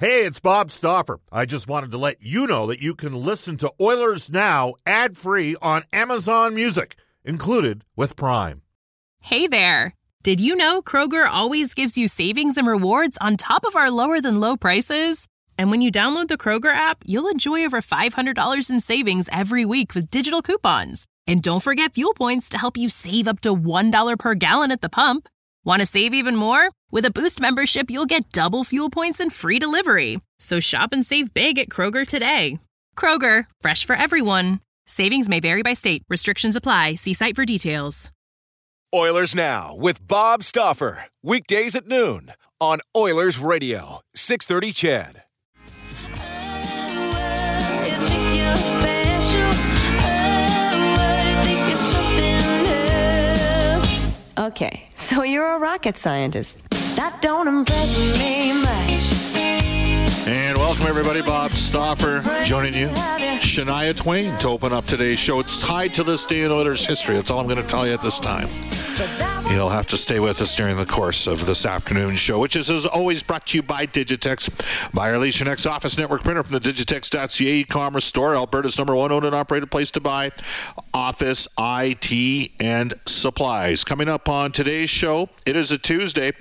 Hey, it's Bob Stauffer. I just wanted to let you know that you can listen to Oilers Now ad-free on Amazon Music, included with Prime. Hey there. Did you know Kroger always gives you savings and rewards on top of our lower-than-low prices? And when you download the Kroger app, you'll enjoy over $500 in savings every week with digital coupons. And don't forget fuel points to help you save up to $1 per gallon at the pump. Want to save even more? With a Boost membership, you'll get double fuel points and free delivery. So shop and save big at Kroger today. Kroger, fresh for everyone. Savings may vary by state. Restrictions apply. See site for details. Oilers Now with Bob Stauffer. Weekdays at noon on Oilers Radio, 630 CHED. Okay, so you're a rocket scientist. That don't impress me much. And welcome, everybody. Bob Stauffer joining you. Shania Twain to open up today's show. It's tied to this day in Oilers history. That's all I'm going to tell you at this time. You'll have to stay with us during the course of this afternoon show, which is, as always, brought to you by Digitex. Buy or lease your next office network printer from the Digitex.ca e-commerce store, Alberta's #1 owned and operated place to buy office, IT, and supplies. Coming up on today's show, it is a Tuesday.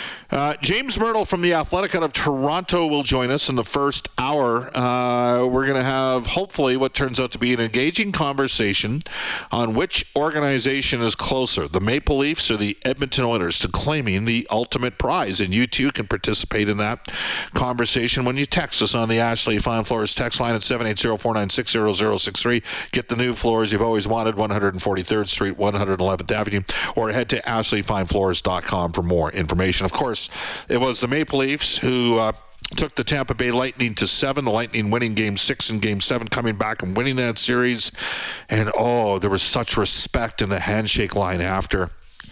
James Mirtle from The Athletic out of Toronto will join us in the first hour. We're going to have, hopefully, what turns out to be an engaging conversation on which organization is closer, the Maple Leafs or the Edmonton Oilers, to claiming the ultimate prize. And you, too, can participate in that conversation when you text us on the Ashley Fine Floors text line at 780-496-0063. Get the new floors you've always wanted, 143rd Street, 111th Avenue, or head to ashleyfinefloors.com for more information. Of course, it was the Maple Leafs who took the Tampa Bay Lightning to 7. The Lightning winning Game 6 and Game 7, coming back and winning that series. And, there was such respect in the handshake line after.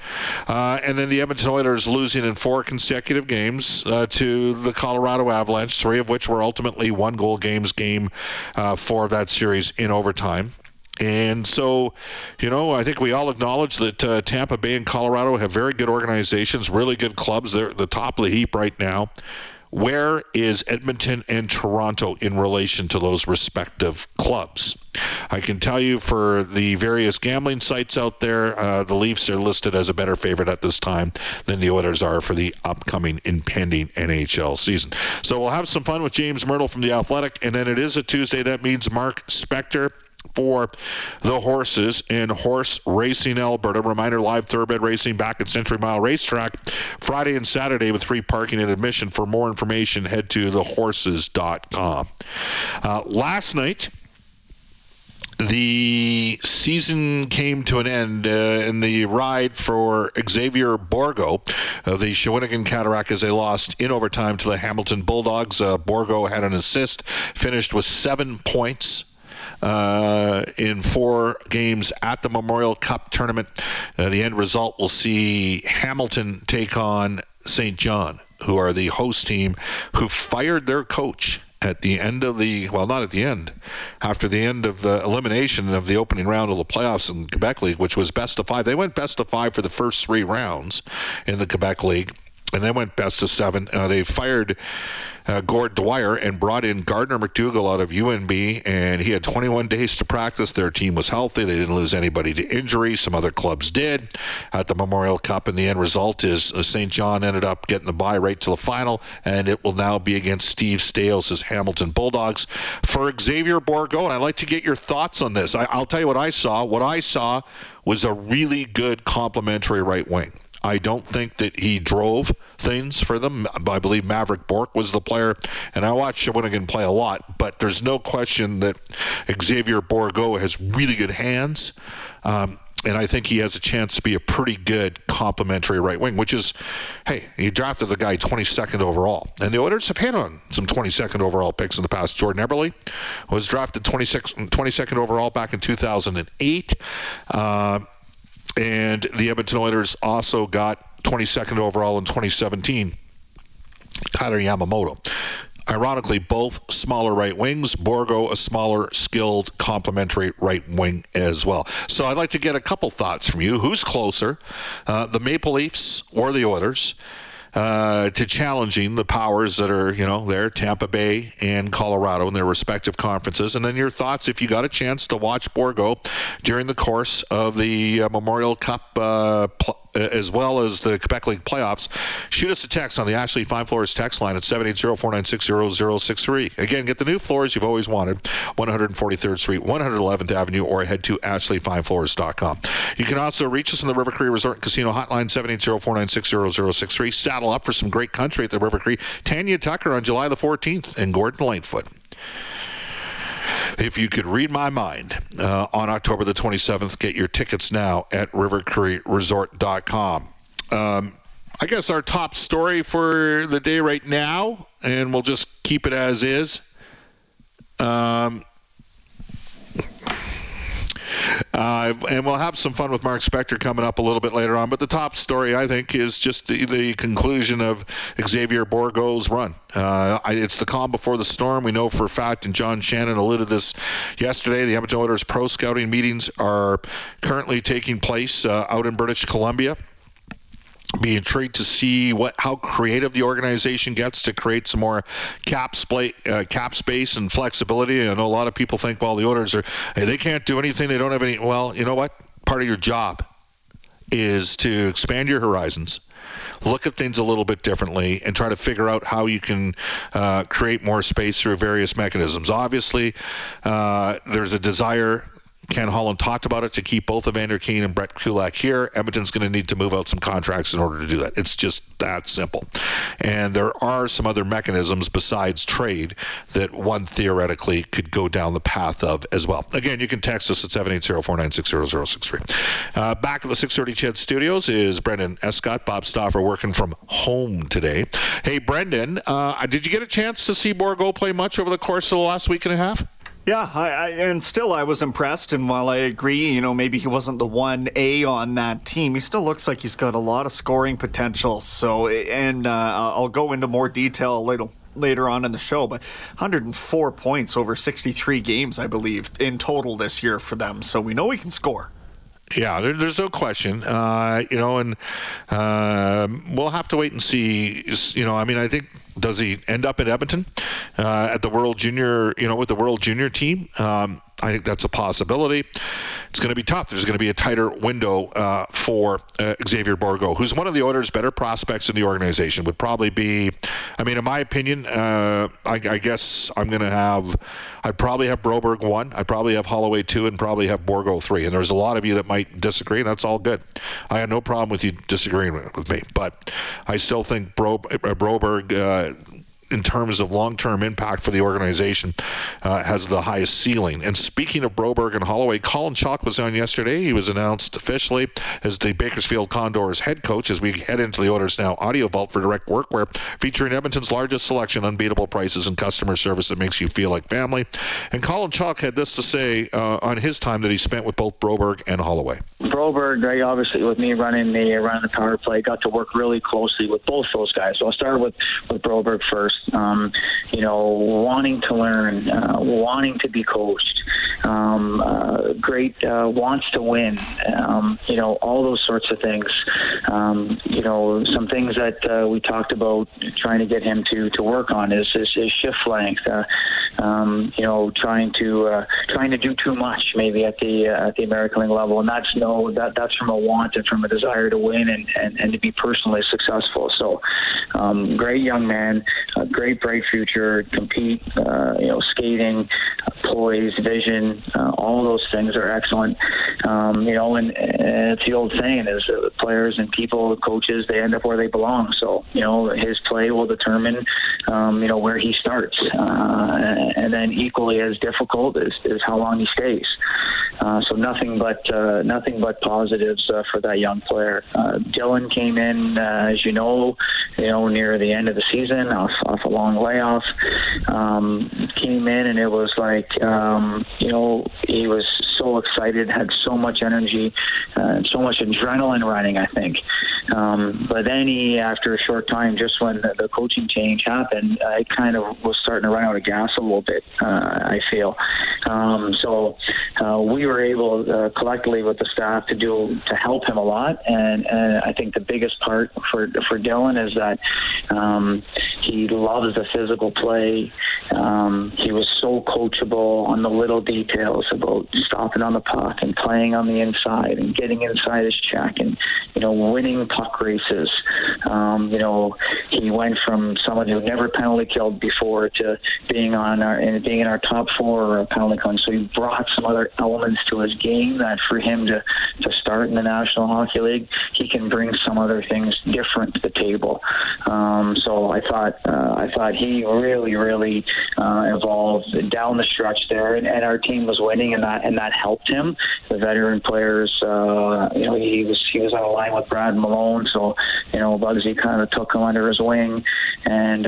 And then the Edmonton Oilers losing in 4 consecutive games to the Colorado Avalanche, 3 of which were ultimately one-goal games, Game 4 of that series in overtime. And so, I think we all acknowledge that Tampa Bay and Colorado have very good organizations, really good clubs. They're at the top of the heap right now. Where is Edmonton and Toronto in relation to those respective clubs? I can tell you for the various gambling sites out there, the Leafs are listed as a better favorite at this time than the Oilers are for the upcoming impending NHL season. So we'll have some fun with James Mirtle from The Athletic, and then it is a Tuesday. That means Mark Spector for the horses and Horse Racing Alberta. Reminder, live thoroughbred racing back at Century Mile Racetrack Friday and Saturday with free parking and admission. For more information, head to thehorses.com. Last night, the season came to an end in the ride for Xavier Bourgault of the Shawinigan Cataractes as they lost in overtime to the Hamilton Bulldogs. Bourgault had an assist, finished with 7 points in 4 games at the Memorial Cup tournament. The end result will see Hamilton take on St. John, who are the host team, who fired their coach at the end of after the end of the elimination of the opening round of the playoffs in Quebec League, which was best of 5. They went best of 5 for the first 3 rounds in the Quebec League, and they went best of 7. They fired Gord Dwyer and brought in Gardner McDougall out of UNB, and he had 21 days to practice. Their team was healthy. They didn't lose anybody to injury. Some other clubs did at the Memorial Cup, and the end result is St. John ended up getting the bye right to the final, and it will now be against Steve Stales' Hamilton Bulldogs. For Xavier Bourgault, and I'd like to get your thoughts on this. I'll tell you what I saw. What I saw was a really good complementary right wing. I don't think that he drove things for them. I believe Maverick Bourque was the player, and I watched Shawinigan play a lot, but there's no question that Xavier Bourgault has really good hands, and I think he has a chance to be a pretty good complementary right wing, which is, hey, he drafted the guy 22nd overall, and the Oilers have hit on some 22nd overall picks in the past. Jordan Eberle was drafted 22nd overall back in 2008, and the Edmonton Oilers also got 22nd overall in 2017, Kailer Yamamoto. Ironically, both smaller right wings. Bourgault, a smaller, skilled, complementary right wing as well. So I'd like to get a couple thoughts from you. Who's closer, the Maple Leafs or the Oilers? to challenging the powers that are, there, Tampa Bay and Colorado in their respective conferences. And then your thoughts, if you got a chance to watch Bourgault during the course of the Memorial Cup as well as the Quebec League playoffs, shoot us a text on the Ashley Fine Floors text line at 780-496-0063. Again, get the new floors you've always wanted, 143rd Street, 111th Avenue, or head to ashleyfinefloors.com. You can also reach us on the River Cree Resort and Casino hotline, 780-496-0063. Saddle up for some great country at the River Cree. Tanya Tucker on July the 14th and Gordon Lightfoot. If you could read my mind, on October the 27th, get your tickets now at rivercreeresort.com. I guess our top story for the day right now, and we'll just keep it as is. And we'll have some fun with Mark Spector coming up a little bit later on. But the top story, I think, is just the conclusion of Xavier Bourgault's run. It's the calm before the storm. We know for a fact, and John Shannon alluded to this yesterday, the Edmonton Oilers pro scouting meetings are currently taking place out in British Columbia. Be intrigued to see how creative the organization gets to create some more cap space and flexibility. I know a lot of people think, well, the Oilers they can't do anything. They don't have any. Well, you know what? Part of your job is to expand your horizons, look at things a little bit differently, and try to figure out how you can create more space through various mechanisms. Obviously, there's a desire. Ken Holland talked about it, to keep both Evander Kane and Brett Kulak here. Edmonton's going to need to move out some contracts in order to do that. It's just that simple. And there are some other mechanisms besides trade that one theoretically could go down the path of as well. Again, you can text us at 780-496-0063. Back at the 630 CHED Studios is Brendan Escott. Bob Stauffer working from home today. Hey, Brendan, did you get a chance to see Bourgault play much over the course of the last week and a half? Yeah, I was impressed, and while I agree, maybe he wasn't the 1A on that team, he still looks like he's got a lot of scoring potential. So, and I'll go into more detail later on in the show, but 104 points over 63 games, I believe, in total this year for them. So we know he can score. Yeah, there's no question, and we'll have to wait and see. I think, does he end up at Edmonton at the World Junior, with the World Junior team? I think that's a possibility. It's going to be tough. There's going to be a tighter window for Xavier Bourgault, who's one of the Oilers' better prospects in the organization. Would probably be, in my opinion, I guess I'd probably have Broberg 1, I'd probably have Holloway 2, and probably have Bourgault 3. And there's a lot of you that might disagree, and that's all good. I have no problem with you disagreeing with me, but I still think Broberg, in terms of long-term impact for the organization, has the highest ceiling. And speaking of Broberg and Holloway, Colin Chalk was on yesterday. He was announced officially as the Bakersfield Condors head coach as we head into the Oilers Now Audio Vault for direct workwear, featuring Edmonton's largest selection, unbeatable prices, and customer service that makes you feel like family. And Colin Chalk had this to say on his time that he spent with both Broberg and Holloway. Broberg, obviously, with me running the power play, got to work really closely with both those guys. So I'll start with Broberg first. Wanting to learn, wanting to be coached, great, wants to win, all those sorts of things. Some things that we talked about trying to get him to work on is shift length, trying to do too much maybe at the American League level, and that's from a want and from a desire to win and to be personally successful. So great young man, great future, compete, skating, poise, vision, all those things are excellent. And it's the old saying is players and people, coaches, they end up where they belong. So, his play will determine, where he starts. And then equally as difficult is how long he stays. So nothing but positives for that young player. Dylan came in, as near the end of the season off a long layoff. Came in and it was like, he was so excited, had so much energy, so much adrenaline running, I think. But then after a short time, just when the coaching change happened, I kind of was starting to run out of gas a little bit, I feel. So we were able collectively with the staff to help him a lot. And I think the biggest part for Dylan is that he loves the physical play. He was so coachable on the little details about stopping on the puck and playing on the inside and getting inside his check and, winning puck races. He went from someone who never penalty killed before to being in our top 4 penalty killing. So he brought some other elements to his game that for him to start in the National Hockey League, he can bring some other things different to the table. So I thought he really, really evolved down the stretch there, and our team was winning, and that helped him. The veteran players, he was on a line with Brad Malone, so Bugsy kind of took him under his wing, and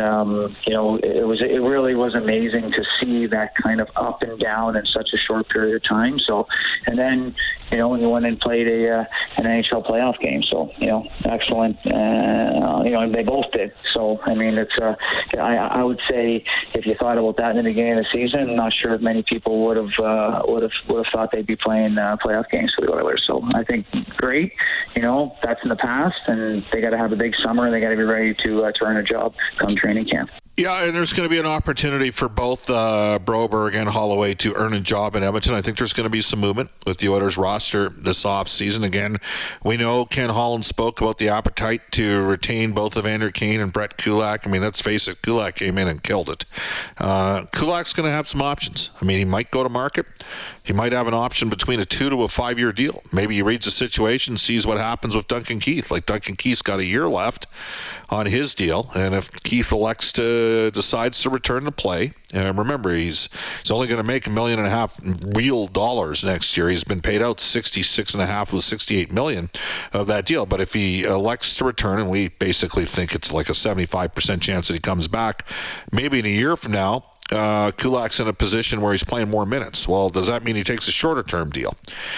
it really was amazing to see that kind of up and down in such a short period of time. So, and then he went and played an NHL playoff game. So excellent. They both did. So I mean, it's I would say if you thought about that in the beginning of the season, I'm not sure if many people would have thought they'd be playing playoff games for the Oilers. So I think great. That's in the past, and they got to have a big summer, and they got to be ready to earn a job come training camp. Yeah, and there's going to be an opportunity for both Broberg and Holloway to earn a job in Edmonton. I think there's going to be some movement with the Oilers roster this offseason. Again, we know Ken Holland spoke about the appetite to retain both Evander Kane and Brett Kulak. I mean, let's face it, Kulak came in and killed it. Kulak's going to have some options. I mean, he might go to market. He might have an option between a 2 to a 5 year deal. Maybe he reads the situation, sees what happens with Duncan Keith. Like Duncan Keith's got a year left on his deal, and if Keith decides to return to play, and remember he's only going to make $1.5 million real dollars next year. He's been paid out $66.5 of the $68 million of that deal. But if he elects to return, and we basically think it's like a 75% chance that he comes back, maybe in a year from now, Kulak's in a position where he's playing more minutes. Well, does that mean he takes a shorter-term deal?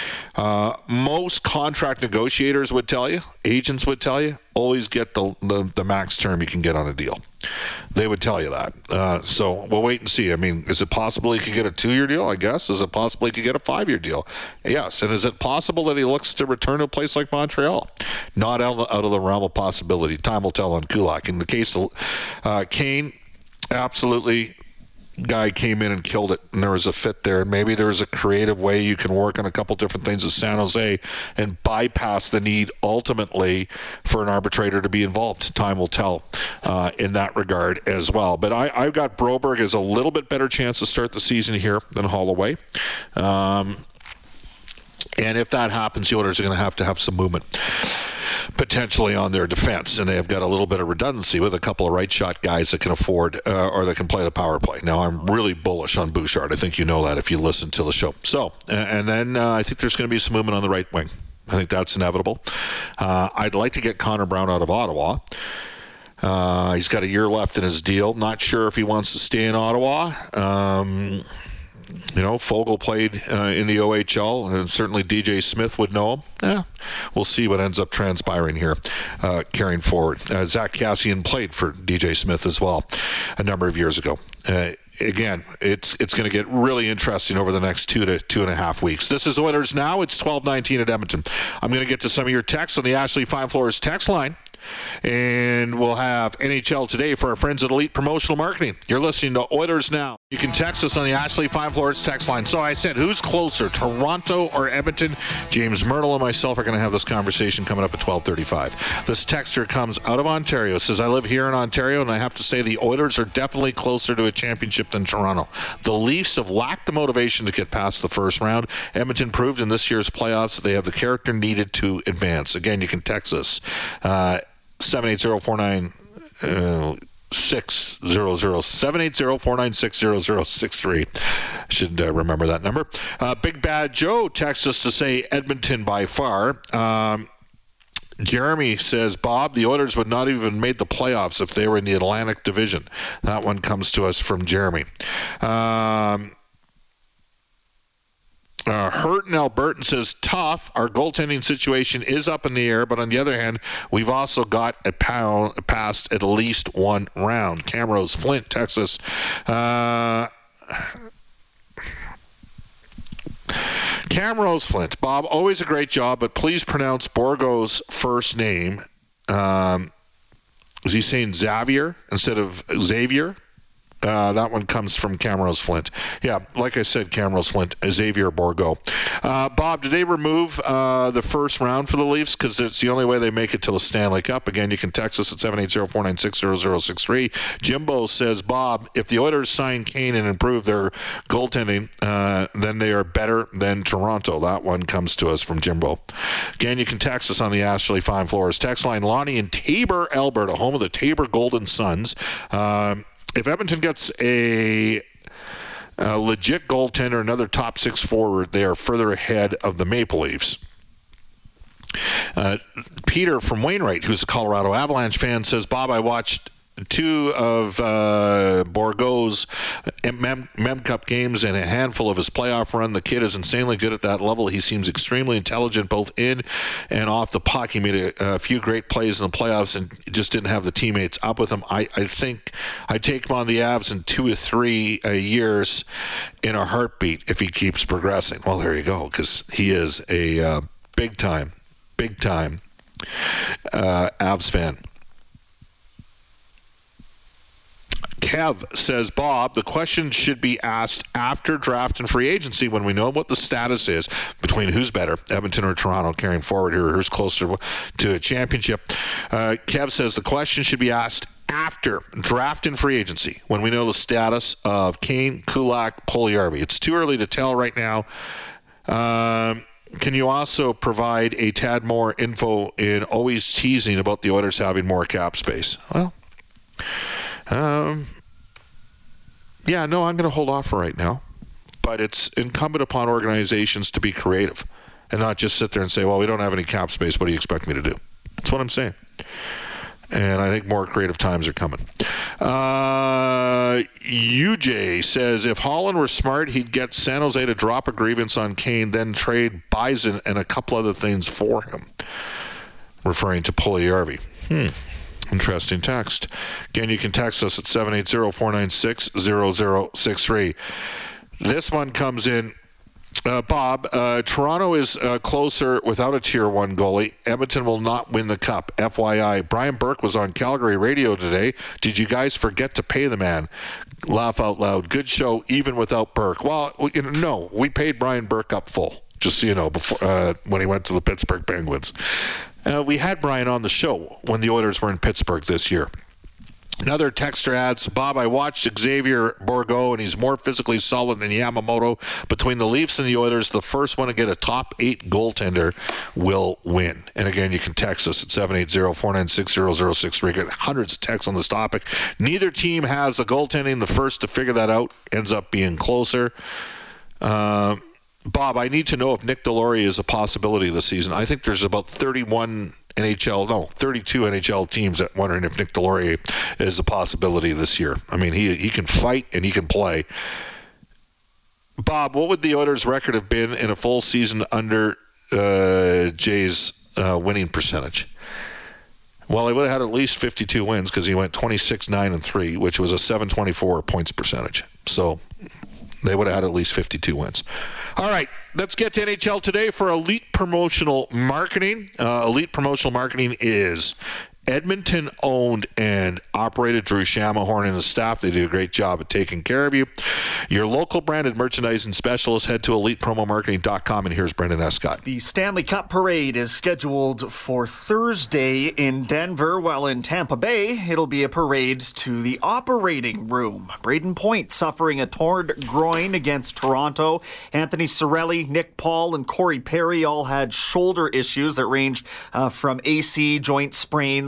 Most contract negotiators would tell you, agents would tell you, always get the max term you can get on a deal. They would tell you that. So we'll wait and see. I mean, is it possible he could get a 2-year deal? I guess. Is it possible he could get a 5-year deal? Yes. And is it possible that he looks to return to a place like Montreal? Not out of the realm of possibility. Time will tell on Kulak. In the case of Kane, absolutely. Guy came in and killed it, and there was a fit there. Maybe there was a creative way you can work on a couple different things with San Jose and bypass the need ultimately for an arbitrator to be involved. Time will tell in that regard as well. But I've got Broberg as a little bit better chance to start the season here than Holloway. And if that happens, the Oilers are going to have some movement potentially on their defense, and they have got a little bit of redundancy with a couple of right shot guys that can afford or that can play the power play. Now, I'm really bullish on Bouchard. I think you know that if you listen to the show. So, and then I think there's going to be some movement on the right wing. I think that's inevitable. I'd like to get Connor Brown out of Ottawa. He's got a year left in his deal. Not sure if he wants to stay in Ottawa. Fogle played in the OHL, and certainly DJ Smith would know him. We'll see what ends up transpiring here carrying forward. Zach Kassian played for DJ Smith as well a number of years ago. Again, it's going to get really interesting over the next 2 to 2.5 weeks. This is Oilers Now. It's 12:19 at Edmonton. I'm going to get to some of your texts on the Ashley Fine Floors text line. And we'll have NHL Today for our friends at Elite Promotional Marketing. You're listening to Oilers Now. You can text us on the Ashley Fine Floors text line. So I said, who's closer, Toronto or Edmonton? James Myrtle and myself are going to have this conversation coming up at 12:35. This texter comes out of Ontario. Says, I live here in Ontario, and I have to say the Oilers are definitely closer to a championship than Toronto. The Leafs have lacked the motivation to get past the first round. Edmonton proved in this year's playoffs that they have the character needed to advance. Again, you can text us. 780-496-0000, 780-496-0063. Should remember that number. Big Bad Joe texts us to say Edmonton by far. Jeremy says, Bob, the Oilers would not even made the playoffs if they were in the Atlantic Division. That one comes to us from Jeremy. Hurton Albertan says, tough. Our goaltending situation is up in the air, but on the other hand, we've also got past at least one round. Camrose Flint, Texas. Camrose Flint. Bob, always a great job, but please pronounce Borgo's first name. Is he saying Xavier instead of Xavier? That one comes from Camrose Flint. Yeah, like I said, Camrose Flint, Xavier Bourgault. Bob, did they remove the first round for the Leafs? Because it's the only way they make it to the Stanley Cup. Again, you can text us at 780-496-0063. Jimbo says, Bob, if the Oilers sign Kane and improve their goaltending, then they are better than Toronto. That one comes to us from Jimbo. Again, you can text us on the Ashley Fine Floors text line. Lonnie in Tabor, Alberta, home of the Tabor Golden Suns. If Edmonton gets a legit goaltender, another top six forward, they are further ahead of the Maple Leafs. Peter from Wainwright, who's a Colorado Avalanche fan, says, Bob, I watched two of Bourgault's Mem Cup games and a handful of his playoff run. The kid is insanely good at that level. He seems extremely intelligent both in and off the puck. He made a few great plays in the playoffs and just didn't have the teammates up with him. I think I'd take him on the Avs in 2 or 3 years in a heartbeat if he keeps progressing. Well, there you go, because he is a big-time Avs fan. Kev says, Bob, the question should be asked after draft and free agency when we know what the status is between who's better, Edmonton or Toronto, carrying forward here, who's closer to a championship. Kev says the question should be asked after draft and free agency when we know the status of Kane, Kulak, Puljujarvi. It's too early to tell right now. Can you also provide a tad more info in always teasing about the Oilers having more cap space? Well, I'm going to hold off for right now. But it's incumbent upon organizations to be creative and not just sit there and say, well, we don't have any cap space. What do you expect me to do? That's what I'm saying. And I think more creative times are coming. UJ says, if Holland were smart, he'd get San Jose to drop a grievance on Kane, then trade Bison and a couple other things for him. Referring to Puljujarvi. Interesting text. Again, you can text us at 780-496-0063. This one comes in. Bob, Toronto is closer without a Tier 1 goalie. Edmonton will not win the Cup. FYI, Brian Burke was on Calgary radio today. Did you guys forget to pay the man? Laugh out loud. Good show, even without Burke. Well, no, we paid Brian Burke up full, just so you know, before when he went to the Pittsburgh Penguins. We had Brian on the show when the Oilers were in Pittsburgh this year. Another texter adds, Bob, I watched Xavier Bourgault, and he's more physically solid than Yamamoto. Between the Leafs and the Oilers, the first one to get a top 8 goaltender will win. And again, you can text us at 780-496-0063. We get hundreds of texts on this topic. Neither team has the goaltending. The first to figure that out ends up being closer. Bob, I need to know if Nick Deslauriers is a possibility this season. I think there's about 32 NHL teams that wondering if Nick Deslauriers is a possibility this year. I mean, he can fight and he can play. Bob, what would the Oilers' record have been in a full season under Jay's winning percentage? Well, he would have had at least 52 wins because he went 26-9-3, which was a .724 points percentage. So they would have had at least 52 wins. All right, let's get to NHL Today for Elite Promotional Marketing. Elite Promotional Marketing is Edmonton-owned and operated. Drew Shamahorn and his staff, they do a great job at taking care of you. Your local branded merchandising specialist, head to elitepromomarketing.com, and here's Brendan Escott. The Stanley Cup Parade is scheduled for Thursday in Denver, while in Tampa Bay, it'll be a parade to the operating room. Braden Point suffering a torn groin against Toronto. Anthony Cirelli, Nick Paul, and Corey Perry all had shoulder issues that ranged from AC joint sprains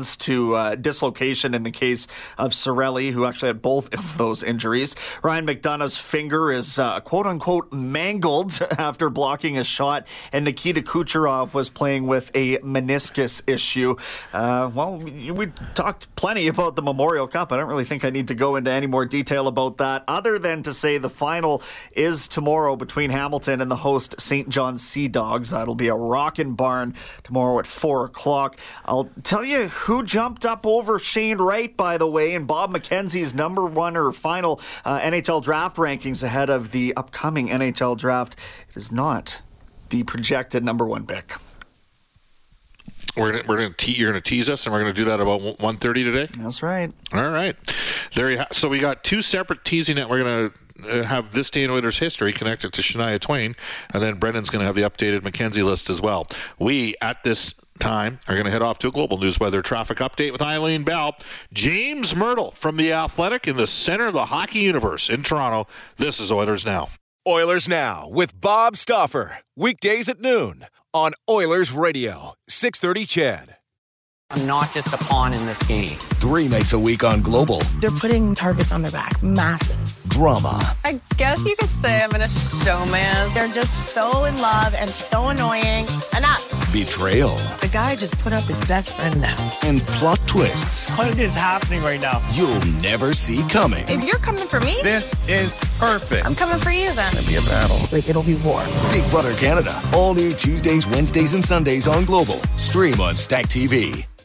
returns to dislocation in the case of Cirelli, who actually had both of those injuries. Ryan McDonough's finger is quote-unquote mangled after blocking a shot, and Nikita Kucherov was playing with a meniscus issue. We talked plenty about the Memorial Cup. I don't really think I need to go into any more detail about that, other than to say the final is tomorrow between Hamilton and the host St. John Sea Dogs. That'll be a rockin' barn tomorrow at 4 o'clock. I'll tell you who jumped up over Shane Wright, by the way, in Bob McKenzie's number one or final NHL draft rankings ahead of the upcoming NHL draft. It is not the projected number one pick. You're going to tease us, and we're going to do that about 1:30 today? That's right. All right. So we got two separate teasing that we're going to have this day in Oilers history connected to Shania Twain, and then Brendan's going to have the updated McKenzie list as well. We, at this time, are going to head off to a global news weather traffic update with Eileen Bell. James Myrtle from The Athletic in the center of the hockey universe in Toronto. This is Oilers Now. Oilers Now with Bob Stauffer. Weekdays at noon on Oilers Radio, 630 CHED. I'm not just a pawn in this game. 3 nights a week on Global. They're putting targets on their back. Massive. Drama. I guess you could say I'm in a showman. They're just so in love and so annoying. Enough. Betrayal. The guy just put up his best friend dance. And plot twists. What is happening right now? You'll never see coming. If you're coming for me, this is perfect. I'm coming for you then. It'll be a battle. Like, it'll be war. Big Brother Canada. All new Tuesdays, Wednesdays, and Sundays on Global. Stream on Stack TV.